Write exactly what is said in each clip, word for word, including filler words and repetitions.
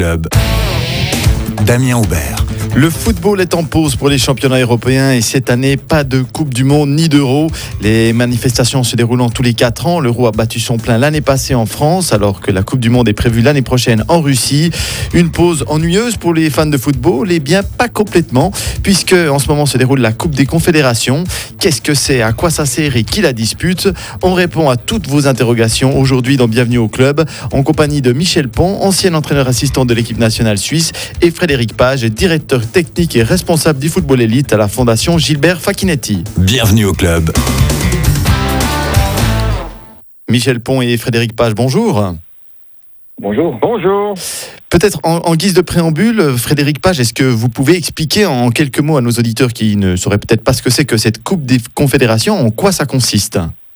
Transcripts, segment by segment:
club. Damien Aubert. Le football est en pause pour les championnats européens et cette année, pas de Coupe du Monde ni d'Euro. Les manifestations se déroulant tous les quatre ans. L'Euro a battu son plein l'année passée en France alors que la Coupe du Monde est prévue l'année prochaine en Russie. Une pause ennuyeuse pour les fans de football et bien pas complètement puisque en ce moment se déroule la Coupe des Confédérations. Qu'est-ce que c'est, à quoi ça sert et qui la dispute? On répond à toutes vos interrogations aujourd'hui dans Bienvenue au club en compagnie de Michel Pont, ancien entraîneur assistant de l'équipe nationale suisse, et Frédéric Page, directeur technique et responsable du football élite à la Fondation Gilbert Facchinetti. Bienvenue au club. Michel Pont et Frédéric Page, bonjour. Bonjour. Bonjour. Peut-être en, en guise de préambule, Frédéric Page, est-ce que vous pouvez expliquer en quelques mots à nos auditeurs qui ne sauraient peut-être pas ce que c'est que cette Coupe des Confédérations, en quoi ça consiste?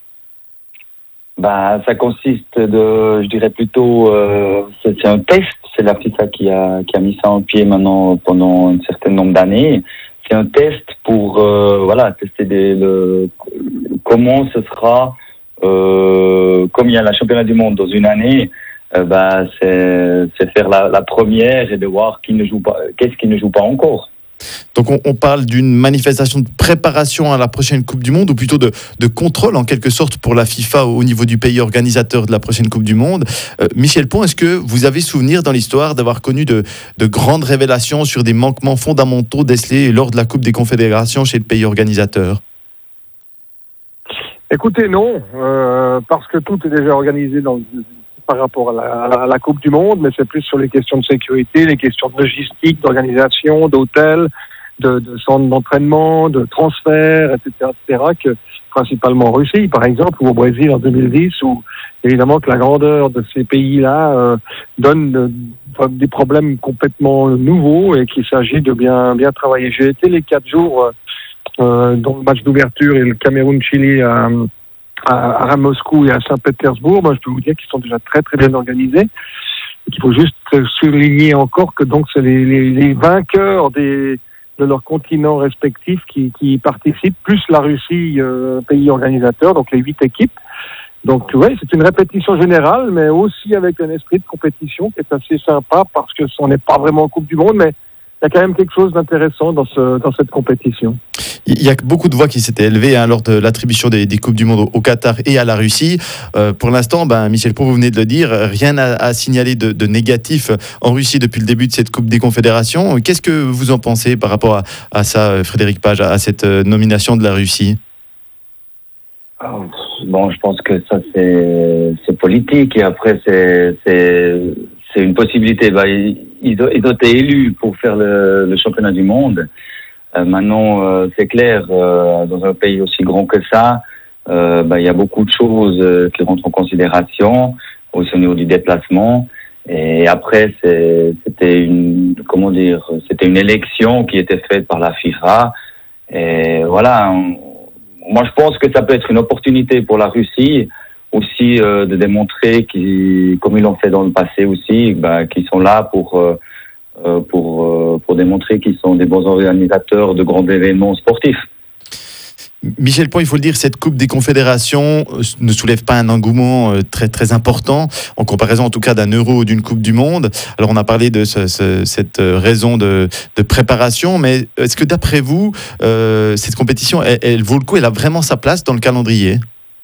Bah, ça consiste de, je dirais plutôt, euh, c'est, c'est un test. C'est la FIFA qui a qui a mis ça en pied maintenant pendant un certain nombre d'années. C'est un test pour euh, voilà tester des, le, comment ce sera euh, comme il y a la championnat du monde dans une année. Euh, bah c'est c'est faire la, la première et de voir qui ne joue pas, qu'est-ce qui ne joue pas encore. Donc on, on parle d'une manifestation de préparation à la prochaine Coupe du Monde ou plutôt de, de contrôle en quelque sorte pour la FIFA au niveau du pays organisateur de la prochaine Coupe du Monde. Euh, Michel Pont, est-ce que vous avez souvenir dans l'histoire d'avoir connu de, de grandes révélations sur des manquements fondamentaux décelés lors de la Coupe des Confédérations chez le pays organisateur? Écoutez, non, euh, parce que tout est déjà organisé dans par rapport à la, à, la, à la Coupe du Monde, mais c'est plus sur les questions de sécurité, les questions de logistique, d'organisation, d'hôtels, de, de centres d'entraînement, de transferts, et cetera, et cetera, que principalement en Russie, par exemple, ou au Brésil en deux mille dix, où évidemment que la grandeur de ces pays-là euh, donne euh, des problèmes complètement nouveaux et qu'il s'agit de bien bien travailler. J'ai été les quatre jours euh, dans le match d'ouverture et le Cameroun-Chili à À, à Moscou et à Saint-Pétersbourg. Moi, je peux vous dire qu'ils sont déjà très très bien organisés. Et qu'il faut juste souligner encore que donc c'est les, les, les vainqueurs des, de leurs continents respectifs qui, qui participent, plus la Russie, euh, pays organisateur, donc les huit équipes. Donc oui, c'est une répétition générale, mais aussi avec un esprit de compétition qui est assez sympa parce que ce n'est pas vraiment Coupe du Monde, mais il y a quand même quelque chose d'intéressant dans, ce, dans cette compétition. Il y a beaucoup de voix qui s'étaient élevées hein, lors de l'attribution des, des Coupes du Monde au, au Qatar et à la Russie. Euh, pour l'instant, ben, Michel Pont, vous venez de le dire, rien à, à signaler de, de négatif en Russie depuis le début de cette Coupe des Confédérations. Qu'est-ce que vous en pensez par rapport à, à ça, Frédéric Page, à, à cette nomination de la Russie? Bon, je pense que ça, c'est, c'est politique et après, c'est, c'est, c'est une possibilité. Bah, ils, ils ont été élus pour faire le, le championnat du monde. Euh, maintenant, euh, c'est clair, euh, dans un pays aussi grand que ça, euh, bah, il y a beaucoup de choses euh, qui rentrent en considération, aussi au niveau du déplacement. Et après, c'est, c'était une, comment dire, c'était une élection qui était faite par la FIFA. Et voilà, on, moi je pense que ça peut être une opportunité pour la Russie aussi euh, de démontrer qu'ils, comme ils l'ont fait dans le passé aussi, bah, qu'ils sont là pour euh, pour euh, pour démontrer qu'ils sont des bons organisateurs de grands événements sportifs. Michel Pont, il faut le dire, cette Coupe des Confédérations ne soulève pas un engouement très très important en comparaison en tout cas d'un Euro ou d'une Coupe du Monde. Alors on a parlé de ce, ce, cette raison de, de préparation, mais est-ce que d'après vous, euh, cette compétition, elle, elle vaut le coup, elle a vraiment sa place dans le calendrier?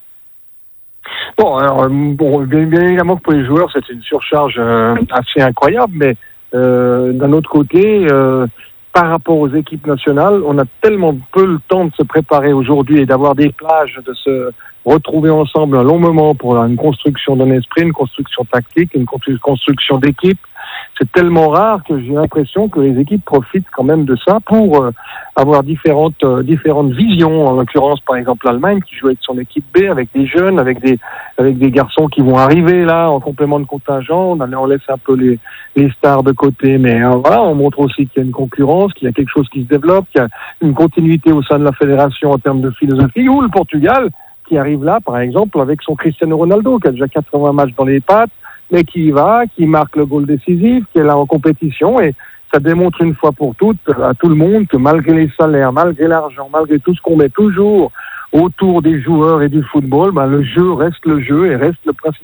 Bon, alors, bon bien, bien évidemment que pour les joueurs, c'est une surcharge euh, assez incroyable, mais euh, d'un autre côté, euh, par rapport aux équipes nationales, on a tellement peu le temps de se préparer aujourd'hui et d'avoir des plages, de se retrouver ensemble un long moment pour une construction d'un esprit, une construction tactique, une construction d'équipe. C'est tellement rare que j'ai l'impression que les équipes profitent quand même de ça pour euh, avoir différentes euh, différentes visions. En l'occurrence, par exemple, l'Allemagne qui joue avec son équipe B, avec des jeunes, avec des avec des garçons qui vont arriver là en complément de contingent. On, on laisse un peu les les stars de côté, mais euh, voilà, on montre aussi qu'il y a une concurrence, qu'il y a quelque chose qui se développe, qu'il y a une continuité au sein de la fédération en termes de philosophie. Ou le Portugal qui arrive là, par exemple, avec son Cristiano Ronaldo qui a déjà quatre-vingts matchs dans les pattes, mais qui y va, qui marque le goal décisif, qui est là en compétition, et ça démontre une fois pour toutes à tout le monde que malgré les salaires, malgré l'argent, malgré tout ce qu'on met toujours autour des joueurs et du football, ben le jeu reste le jeu et reste le principe,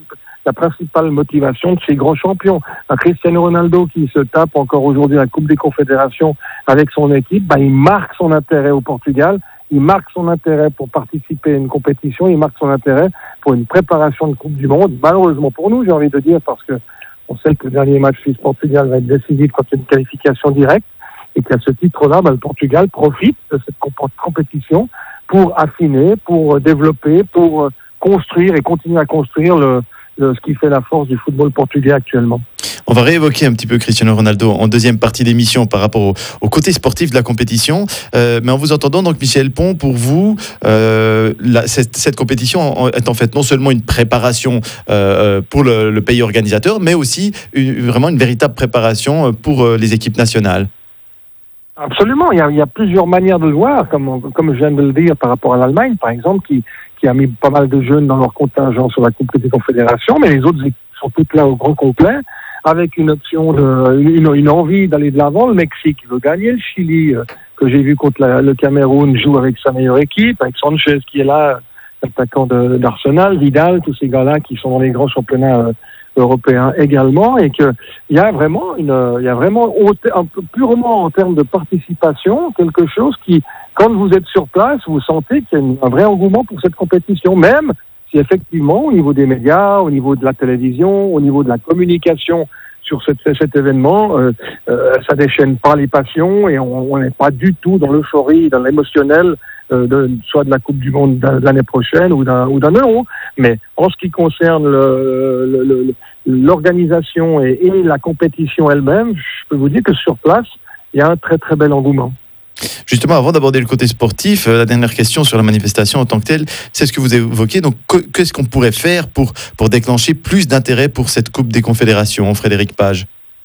la principale motivation de ces grands champions. Un Cristiano Ronaldo qui se tape encore aujourd'hui la Coupe des Confédérations avec son équipe, bah, il marque son intérêt au Portugal, il marque son intérêt pour participer à une compétition, il marque son intérêt pour une préparation de Coupe du Monde. Malheureusement pour nous, j'ai envie de dire, parce que on sait que le dernier match Suisse-Portugal va être décisif quand il y a une qualification directe, et qu'à ce titre-là, bah, le Portugal profite de cette comp- compétition pour affiner, pour développer, pour construire et continuer à construire le, le, ce qui fait la force du football portugais actuellement. On va réévoquer un petit peu Cristiano Ronaldo en deuxième partie d'émission par rapport au, au côté sportif de la compétition. Euh, mais en vous entendant, donc Michel Pon, pour vous, euh, la, cette, cette compétition est en fait non seulement une préparation euh, pour le, le pays organisateur, mais aussi une, vraiment une véritable préparation pour les équipes nationales. Absolument, il y, a, il y a plusieurs manières de le voir, comme, comme je viens de le dire par rapport à l'Allemagne, par exemple, qui, qui a mis pas mal de jeunes dans leur contingent sur la Coupe des Confédérations, mais les autres sont toutes là au grand complet, avec une option, de, une, une envie d'aller de l'avant. Le Mexique veut gagner, le Chili, euh, que j'ai vu contre la, le Cameroun, joue avec sa meilleure équipe, avec Sanchez qui est là, l'attaquant de, d'Arsenal, Vidal, tous ces gars-là qui sont dans les grands championnats euh, européens également, et qu'il y a vraiment, une, il y a vraiment un peu purement en termes de participation, quelque chose qui, quand vous êtes sur place, vous sentez qu'il y a un vrai engouement pour cette compétition, même si effectivement, au niveau des médias, au niveau de la télévision, au niveau de la communication sur cette, cet événement, euh, euh, ça déchaîne pas les passions et on n'est pas du tout dans l'euphorie, dans l'émotionnel, euh, de, soit de la Coupe du Monde de l'année prochaine ou d'un, ou d'un euro. Mais en ce qui concerne le, le, le, l'organisation et, et la compétition elle-même, je peux vous dire que sur place, il y a un très très bel engouement. Justement, avant d'aborder le côté sportif, la dernière question sur la manifestation en tant que telle, c'est ce que vous évoquez. Donc, qu'est-ce qu'on pourrait faire pour, pour déclencher plus d'intérêt pour cette Coupe des Confédérations, Frédéric Page?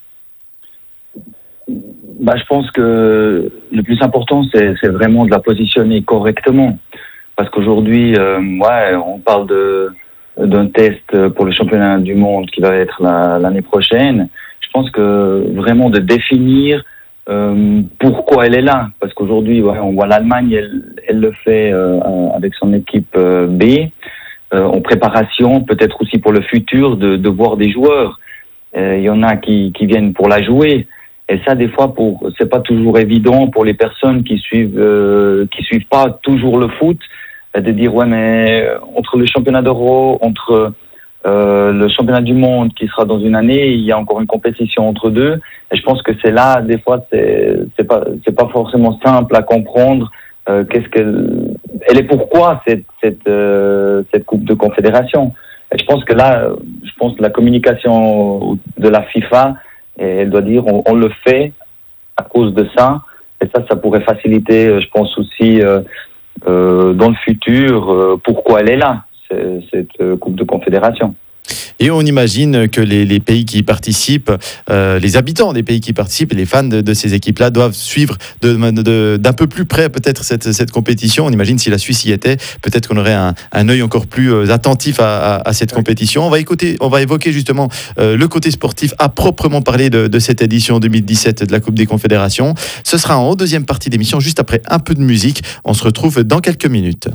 Bah, je pense que le plus important, c'est, c'est vraiment de la positionner correctement. Parce qu'aujourd'hui, euh, ouais, on parle de, d'un test pour le championnat du monde qui va être la, l'année prochaine. Je pense que vraiment de définir Euh, pourquoi elle est là, parce qu'aujourd'hui ouais, on voit l'Allemagne, elle, elle le fait euh, avec son équipe euh, B, euh, en préparation, peut-être aussi pour le futur, de, de voir des joueurs. Il euh, y en a qui, qui viennent pour la jouer, et ça des fois pour, c'est pas toujours évident pour les personnes qui suivent, euh, qui suivent pas toujours le foot, de dire ouais mais entre le championnat d'Euro, entre Euh, le championnat du monde qui sera dans une année, il y a encore une compétition entre deux. Et je pense que c'est là, des fois, c'est, c'est pas, c'est pas forcément simple à comprendre. Euh, qu'est-ce qu'elle, elle est pourquoi cette, cette, euh, cette Coupe de Confédération. Et je pense que là, je pense que la communication de la FIFA, elle doit dire, on, on le fait à cause de ça. Et ça, ça pourrait faciliter, je pense aussi, euh, euh, dans le futur, euh, pourquoi elle est là, cette Coupe de Confédération. Et on imagine que les, les pays qui y participent, euh, les habitants des pays qui y participent et les fans de, de ces équipes-là doivent suivre de, de, d'un peu plus près peut-être cette, cette compétition. On imagine si la Suisse y était, peut-être qu'on aurait un, un œil encore plus attentif à, à, à cette compétition. On va, écouter, on va évoquer justement euh, le côté sportif à proprement parler de, de cette édition deux mille dix-sept de la Coupe des Confédérations. Ce sera en deuxième partie d'émission, juste après un peu de musique. On se retrouve dans quelques minutes.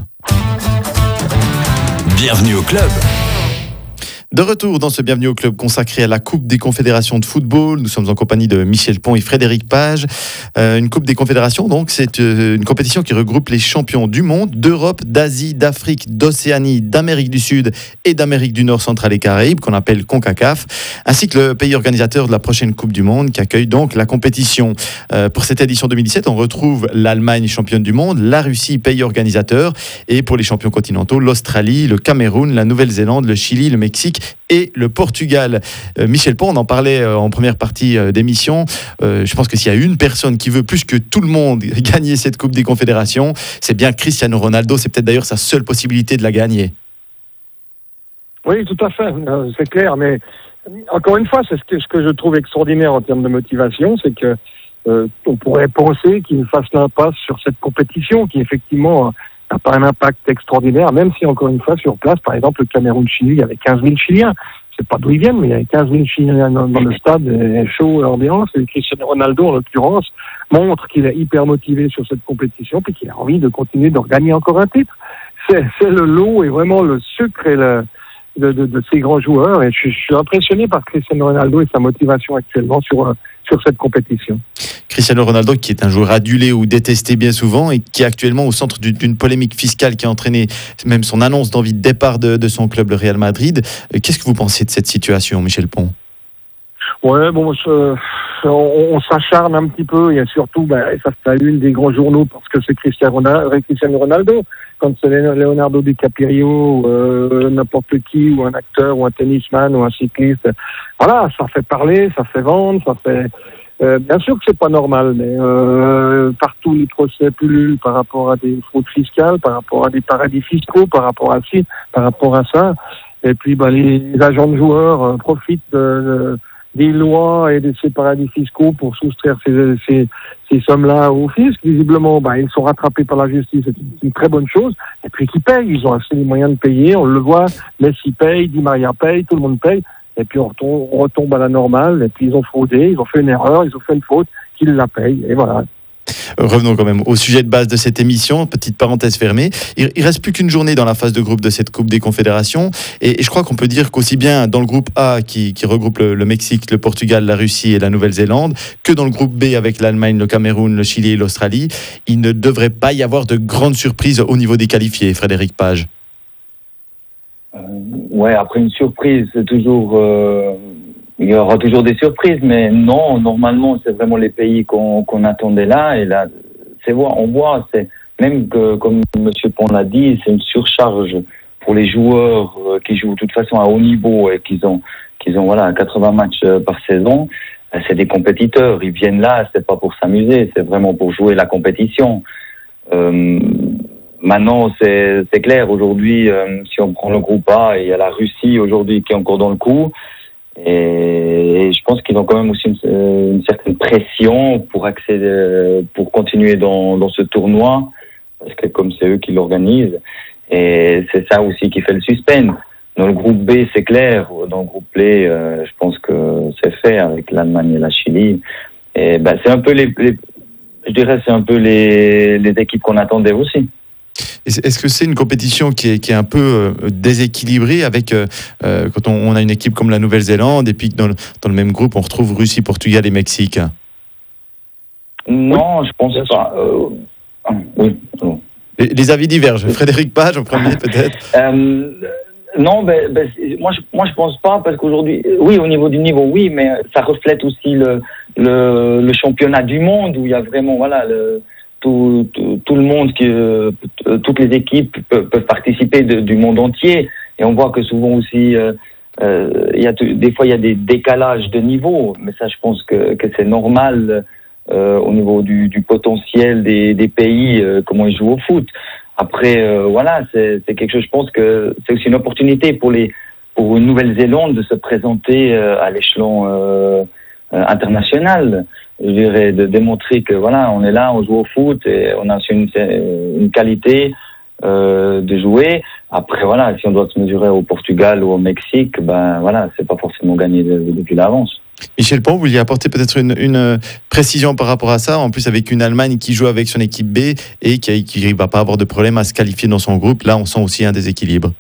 Bienvenue au club. De retour dans ce Bienvenue au club consacré à la Coupe des Confédérations de football. Nous sommes en compagnie de Michel Pon et Frédéric Page. Euh, une Coupe des Confédérations, donc, c'est euh, une compétition qui regroupe les champions du monde, d'Europe, d'Asie, d'Afrique, d'Océanie, d'Amérique du Sud et d'Amérique du Nord, centrale et Caraïbes, qu'on appelle CONCACAF, ainsi que le pays organisateur de la prochaine Coupe du Monde qui accueille donc la compétition. Euh, pour cette édition deux mille dix-sept, on retrouve l'Allemagne, championne du monde, la Russie, pays organisateur, et pour les champions continentaux, l'Australie, le Cameroun, la Nouvelle-Zélande, le Chili, le Mexique et le Portugal. Euh, Michel Pon, on en parlait euh, en première partie euh, d'émission. Euh, je pense que s'il y a une personne qui veut plus que tout le monde gagner cette Coupe des Confédérations, c'est bien Cristiano Ronaldo. C'est peut-être d'ailleurs sa seule possibilité de la gagner. Oui, tout à fait. Euh, c'est clair. Mais encore une fois, c'est ce que, ce que je trouve extraordinaire en termes de motivation, c'est que euh, on pourrait penser qu'il fasse l'impasse sur cette compétition qui effectivement n'a pas un impact extraordinaire, même si, encore une fois, sur place, par exemple, le Cameroun-Chili, il y avait quinze mille Chiliens. Je ne sais pas d'où ils viennent, mais il y avait quinze mille Chiliens dans, dans le stade, et chaud, l'ambiance. Et Cristiano Ronaldo, en l'occurrence, montre qu'il est hyper motivé sur cette compétition, puis qu'il a envie de continuer de gagner encore un titre. C'est, c'est le lot et vraiment le sucre et le, de, de, de ces grands joueurs. Et je, je suis impressionné par Cristiano Ronaldo et sa motivation actuellement sur, sur cette compétition. Cristiano Ronaldo, qui est un joueur adulé ou détesté bien souvent et qui est actuellement au centre d'une, d'une polémique fiscale qui a entraîné même son annonce d'envie de départ de, de son club, le Real Madrid. Qu'est-ce que vous pensez de cette situation, Michel Pon ? Ouais, bon, je, on, on s'acharne un petit peu. Il y a surtout, ben, ça c'est la une des grands journaux parce que c'est Cristiano Ronaldo. Quand c'est Leonardo DiCaprio, euh, n'importe qui, ou un acteur, ou un tennisman, ou un cycliste, voilà, ça fait parler, ça fait vendre, ça fait. Euh, bien sûr que c'est pas normal, mais euh, partout les procès pullulent par rapport à des fraudes fiscales, par rapport à des paradis fiscaux, par rapport à ci, par rapport à ça. Et puis, ben, les agents de joueurs euh, profitent de, de des lois et de ces paradis fiscaux pour soustraire ces, ces, ces sommes-là au fisc. Visiblement, ben, ils sont rattrapés par la justice, c'est une, une très bonne chose. Et puis qui payent, ils ont assez les moyens de payer, on le voit, Messi paye, Di Maria paye, tout le monde paye. Et puis on retombe, on retombe à la normale, et puis ils ont fraudé, ils ont fait une erreur, ils ont fait une faute, qu'ils la payent, et voilà. Revenons quand même au sujet de base de cette émission, petite parenthèse fermée. Il, il reste plus qu'une journée dans la phase de groupe de cette Coupe des Confédérations et, et je crois qu'on peut dire qu'aussi bien dans le groupe A qui, qui regroupe le, le Mexique, le Portugal, la Russie et la Nouvelle-Zélande que dans le groupe B avec l'Allemagne, le Cameroun, le Chili et l'Australie, il ne devrait pas y avoir de grandes surprises au niveau des qualifiés, Frédéric Page. Euh, ouais, après une surprise, c'est toujours... Euh... Il y aura toujours des surprises, mais non, normalement, c'est vraiment les pays qu'on, qu'on attendait là. Et là, c'est, on voit, c'est, même que, comme M. Pon l'a dit, c'est une surcharge pour les joueurs qui jouent de toute façon à haut niveau et qui ont, qui ont voilà, quatre-vingts matchs par saison. C'est des compétiteurs. Ils viennent là, c'est pas pour s'amuser, c'est vraiment pour jouer la compétition. Euh, maintenant, c'est, c'est clair, aujourd'hui, euh, si on prend le groupe A, il y a la Russie aujourd'hui qui est encore dans le coup. Et je pense qu'ils ont quand même aussi une, une certaine pression pour accéder, pour continuer dans, dans ce tournoi, parce que comme c'est eux qui l'organisent, et c'est ça aussi qui fait le suspense. Dans le groupe B, c'est clair. Dans le groupe B, euh, je pense que c'est fait avec l'Allemagne et la Chili. Et ben, c'est un peu les, les je dirais, c'est un peu les, les équipes qu'on attendait aussi. Est-ce que c'est une compétition qui est, qui est un peu euh, déséquilibrée avec euh, quand on, on a une équipe comme la Nouvelle-Zélande et puis dans le, dans le même groupe on retrouve Russie, Portugal et Mexique? Non, oui. Je pense pas. Euh, oui. Les, les avis divergent. Frédéric Page en premier peut-être. euh, non, ben, ben, moi je moi je pense pas parce qu'aujourd'hui, oui, au niveau du niveau, oui, mais ça reflète aussi le le, le championnat du monde où il y a vraiment voilà le Tout, tout, tout le monde, qui, euh, toutes les équipes peuvent, peuvent participer de, du monde entier. Et on voit que souvent aussi, euh, euh, y a t- des fois, il y a des décalages de niveau. Mais ça, je pense que, que c'est normal euh, au niveau du, du potentiel des, des pays, euh, comment ils jouent au foot. Après, euh, voilà, c'est, c'est quelque chose, je pense que c'est aussi une opportunité pour, les, pour une Nouvelle-Zélande de se présenter euh, à l'échelon euh, euh, international. Je dirais, de démontrer que voilà, on est là, on joue au foot et on a une, une qualité euh, de jouer. Après, voilà, si on doit se mesurer au Portugal ou au Mexique, ben voilà, c'est pas forcément gagné de, de, depuis l'avance. Michel Pon, vous vouliez apporter peut-être une, une précision par rapport à ça, en plus avec une Allemagne qui joue avec son équipe B et qui ne va pas avoir de problème à se qualifier dans son groupe. Là, on sent aussi un déséquilibre.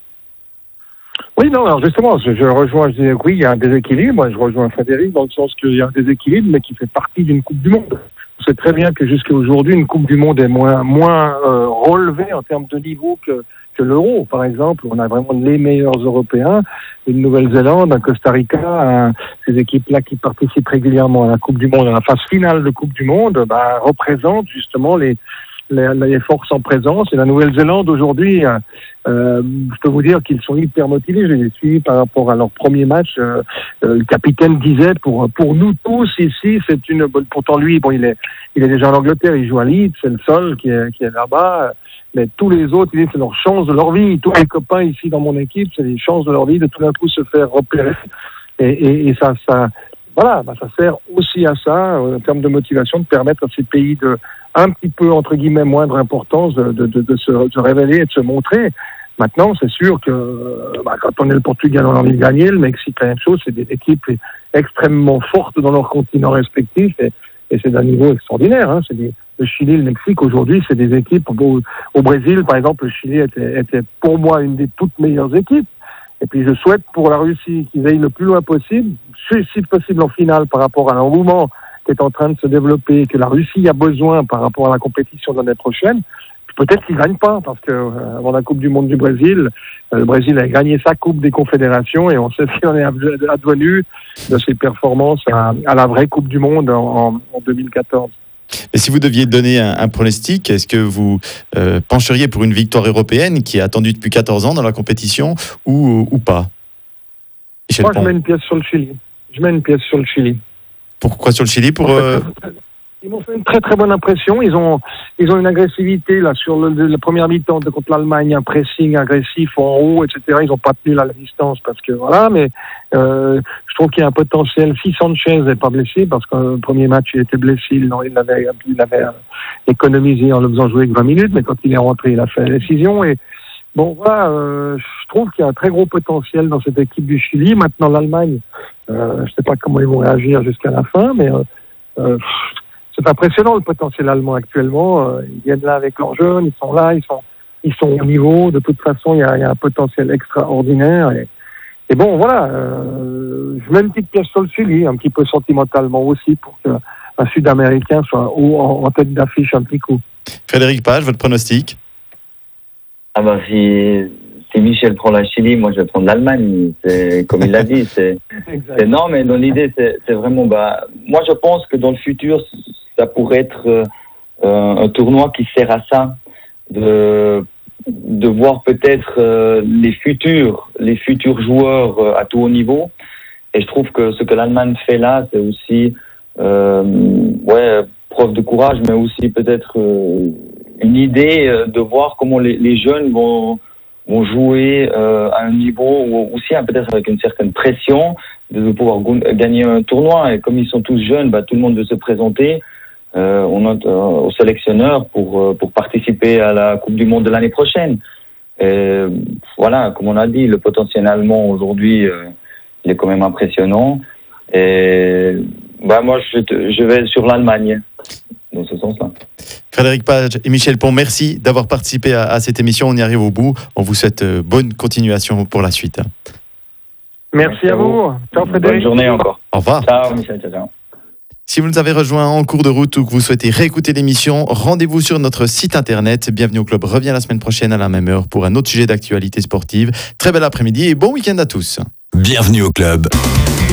Oui, non, alors justement, je, je rejoins, je dis, oui, il y a un déséquilibre. Moi, je rejoins Frédéric dans le sens qu'il y a un déséquilibre, mais qui fait partie d'une Coupe du Monde. On sait très bien que jusqu'à aujourd'hui, une Coupe du Monde est moins, moins euh, relevée en termes de niveau que, que l'Euro. Par exemple, on a vraiment les meilleurs Européens, une Nouvelle-Zélande, un Costa Rica, un, ces équipes-là qui participent régulièrement à la Coupe du Monde, à la phase finale de Coupe du Monde, bah, représentent justement les Les, les forces en présence. Et la Nouvelle-Zélande, aujourd'hui, euh, euh, je peux vous dire qu'ils sont hyper motivés. Je les ai suivis par rapport à leur premier match. Euh, euh, le capitaine disait, pour pour nous tous ici, c'est une bonne... Pourtant, lui, bon, il est il est déjà en Angleterre, il joue à Leeds, c'est le seul qui est, qui est là-bas. Mais tous les autres, il dit, c'est leur chance de leur vie. Tous les copains ici dans mon équipe, c'est les chances de leur vie de tout d'un coup se faire repérer. Et, et, et ça... ça Voilà, bah ça sert aussi à ça, en termes de motivation, de permettre à ces pays de un petit peu, entre guillemets, moindre importance de, de, de, de, se, de se révéler et de se montrer. Maintenant, c'est sûr que bah, quand on est le Portugal, on a envie de gagner, le Mexique, la même chose, c'est des équipes extrêmement fortes dans leurs continents respectifs et, et c'est d'un niveau extraordinaire. Hein. C'est des, le Chili, le Mexique, aujourd'hui, c'est des équipes. Au, au Brésil, par exemple, le Chili était, était pour moi une des toutes meilleures équipes. Et puis je souhaite pour la Russie qu'ils aillent le plus loin possible, si possible en finale par rapport à l'engouement qui est en train de se développer, que la Russie a besoin par rapport à la compétition de l'année prochaine. Peut-être qu'ils ne gagnent pas, parce que euh, avant la Coupe du Monde du Brésil, euh, le Brésil a gagné sa Coupe des Confédérations et on sait ce qu'il en est advenu de ses performances à, à la vraie Coupe du Monde en, en deux mille quatorze. Et si vous deviez donner un, un pronostic, est-ce que vous euh, pencheriez pour une victoire européenne qui est attendue depuis quatorze ans dans la compétition ou, ou pas? Michel Moi, Pont. je mets une pièce sur le Chili. Je mets une pièce sur le Chili. Pourquoi sur le Chili pour, euh... Ils m'ont fait une très très bonne impression. Ils ont ils ont une agressivité là sur le, la première mi-temps contre l'Allemagne, un pressing agressif en haut, et cetera. Ils n'ont pas tenu la distance parce que voilà, mais euh, je trouve qu'il y a un potentiel. Si Sanchez n'est pas blessé, parce que le premier match il était blessé, il l'avait il l'avait économisé en le faisant jouer que vingt minutes, mais quand il est rentré, il a fait la décision. Et bon voilà, euh, je trouve qu'il y a un très gros potentiel dans cette équipe du Chili. Maintenant l'Allemagne, euh, je ne sais pas comment ils vont réagir jusqu'à la fin, mais euh, euh, c'est impressionnant le potentiel allemand actuellement. Ils viennent là avec leurs jeunes, ils sont là, ils sont, ils sont au niveau. De toute façon, il y a, il y a un potentiel extraordinaire. Et, et bon, voilà, euh, je mets une petite pièce sur le Chili, un petit peu sentimentalement aussi, pour qu'un Sud-Américain soit haut en, en tête d'affiche un petit coup. Frédéric Page, votre pronostic? Ah bah si, si Michel prend la Chili, moi je vais prendre l'Allemagne. C'est comme il l'a dit. C'est, c'est non, mais dans l'idée, c'est, c'est vraiment. Bah, moi, je pense que dans le futur, ça pourrait être euh, un tournoi qui sert à ça, de de voir peut-être euh, les futurs, les futurs joueurs euh, à tout haut niveau. Et je trouve que ce que l'Allemagne fait là, c'est aussi euh, ouais preuve de courage, mais aussi peut-être euh, une idée euh, de voir comment les, les jeunes vont vont jouer euh, à un niveau ou aussi hein, peut-être avec une certaine pression de pouvoir gagner un tournoi. Et comme ils sont tous jeunes, bah, tout le monde veut se présenter. Euh, on note euh, au sélectionneur pour euh, pour participer à la Coupe du Monde de l'année prochaine. Et, voilà, comme on a dit, le potentiel allemand aujourd'hui, euh, il est quand même impressionnant. Et bah moi, je, je vais sur l'Allemagne dans ce sens-là. Frédéric Page et Michel Pont, merci d'avoir participé à, à cette émission. On y arrive au bout. On vous souhaite euh, bonne continuation pour la suite. Merci, merci à vous. vous. Ciao Frédéric. Bonne journée encore. Au revoir. Ciao Michel. Ciao, ciao. Si vous nous avez rejoints en cours de route ou que vous souhaitez réécouter l'émission, rendez-vous sur notre site internet. Bienvenue au Club revient la semaine prochaine à la même heure pour un autre sujet d'actualité sportive. Très bel après-midi et bon week-end à tous. Bienvenue au Club.